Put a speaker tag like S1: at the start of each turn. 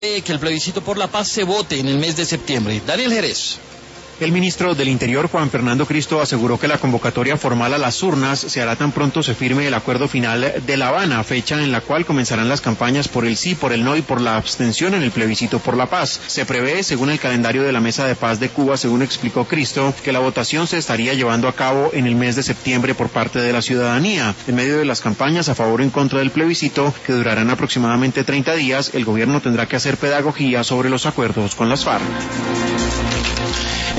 S1: que el plebiscito por la paz se vote en el mes de septiembre. Daniel Jerez.
S2: El ministro del Interior, Juan Fernando Cristo, aseguró que la convocatoria formal a las urnas se hará tan pronto se firme el acuerdo final de La Habana, fecha en la cual comenzarán las campañas por el sí, por el no y por la abstención en el plebiscito por la paz. Se prevé, según el calendario de la Mesa de Paz de Cuba, según explicó Cristo, que la votación se estaría llevando a cabo en el mes de septiembre por parte de la ciudadanía. En medio de las campañas a favor o en contra del plebiscito, que durarán aproximadamente 30 días, el gobierno tendrá que hacer pedagogía sobre los acuerdos con las FARC.